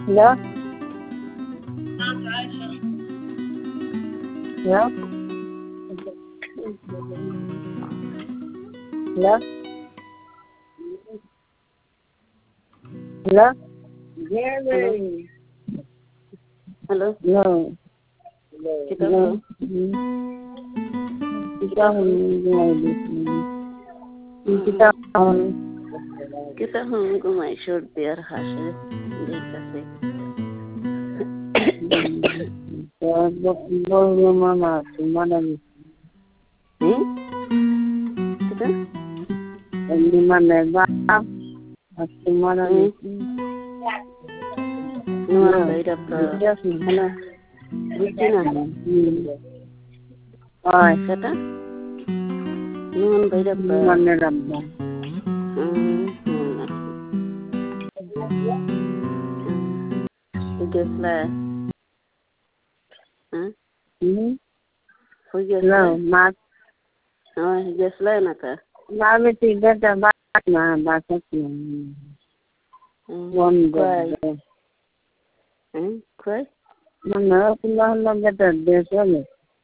لا لا لا لا Halo, no kita no kita kita hunggu mai short biar hasil di kasih. mama mana Kita di mana mana nuan bayi dapat. Halo, Regina. Kata nuan bayi dapat. mana dapat Hugeslah. no mat Oh, hugeslah nata. Mami tidak ada bakat Kau? mana pulang kita desa ni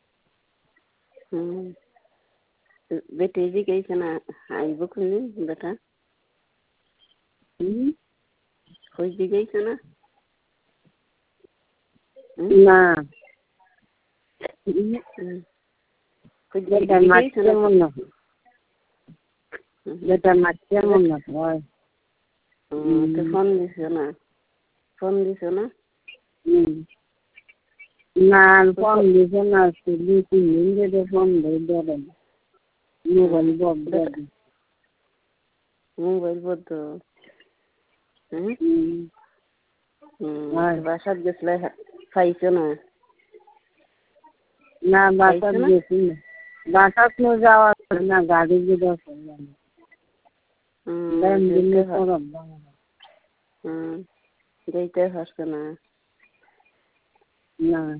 Bete ji kai sana ai bukun ni beta. Kau ji kai sana? na Kau ji kita kai sana? macam kita macam mana Tu phone di sana. Phone di sana? na phone di sana sini ni dia phone dah Mobile bodo. Bahasa geslah fai sana. na bakat desa bakat no jawa na गाड़ी भी दो dan दिन korab Gaita harsana. na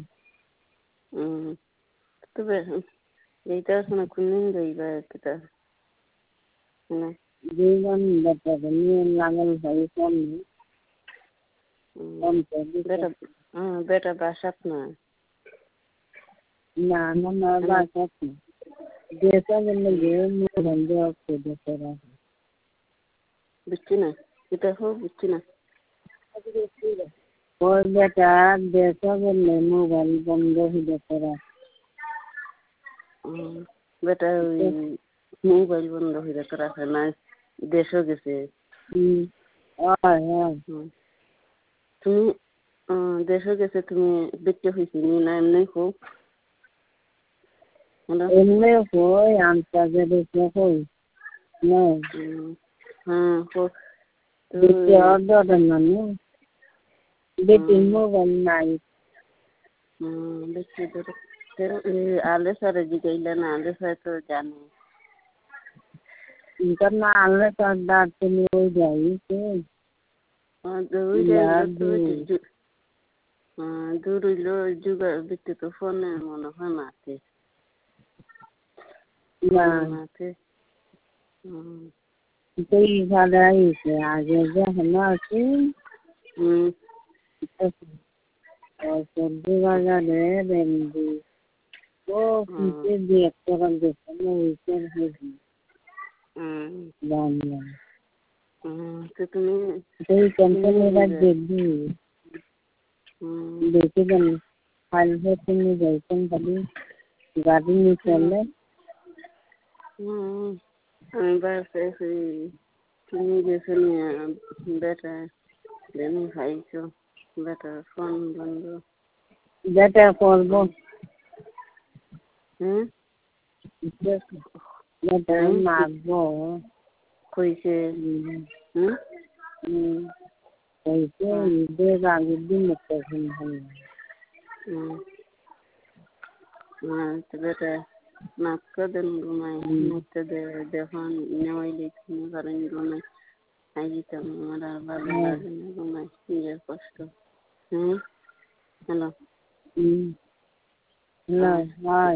Tu be. Gaita sana kuning gaiba kita. Na. जीवन बता नहीं लागल भाई कौन Beta bahasa na. ना ना बात जैसा मिलेंगे मुझे बंदे आपको दूसरा Bichina. Kita ho bichina. और बेटा जैसा मिले मोबाइल बंदे ही दूसरा Beta mobile bond ho ida kara na desho gese. Tumi desho gese tumi bitte hoisi ni na emne ho. इनमें हो आंसर जब इसमें हो नहीं हो बेटे और दो दिन बेटे मोबाइल नहीं बेटे दो तेरे आले सारे जी गईला ना आले सारे तो जाने इनका ना आले का दांत में हो जाए तो दूर लो जुगा बेटे तो फोन है मनो हमारे ना थे कोई ज़्यादा ही से आगे जो है ना कि और सर्दी वाला है बेंदी वो पीछे देख कर हम देखते हैं वैसे है बांधना तो तुम्हें कोई कंपनी का देगी देखे जन हाल है तुम्हें जैसे कभी गाड़ी में चले बस ऐसे तुम्हें जैसे नहीं बेटा लेने भाई को बेटा फोन बंदो बेटा फोन बो बेटा मांगो कोई से कैसे देगा दिन में कैसे हम तो बेटा नाक दिन घुमाए तो देखो नवाई लेकिन करेंगे घुमाए आई तो हमारा बाबा घुमाए ये कष्ट हेलो ना हाय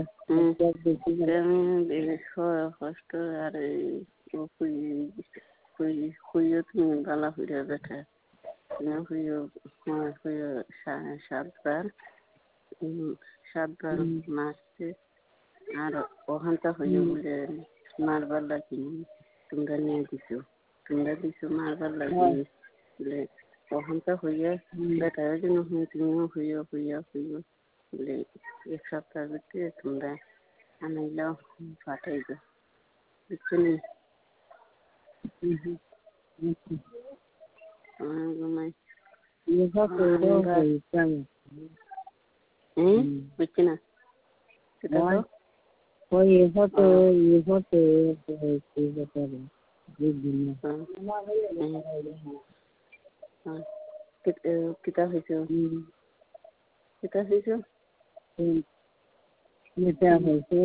कष्ट अरे वो कोई तुम्हें गाला हुआ बैठा হইও সাতবার মারছে আর ওখানটা হইও বলে মারবার লাগি তোমরা নিয়ে দিছো মারবার লাগি বলে ওখানটা হইয়া বেটার জন্য তুমিও হইও বলে এক সপ্তাহ ভিতরে তোমরা আনাইলাও পাঠাইবে বুঝছো নি ঘুমাই বুঝছি না সেটা তো Oye, hijo te কিতা হয়েছে Mita hয়েছে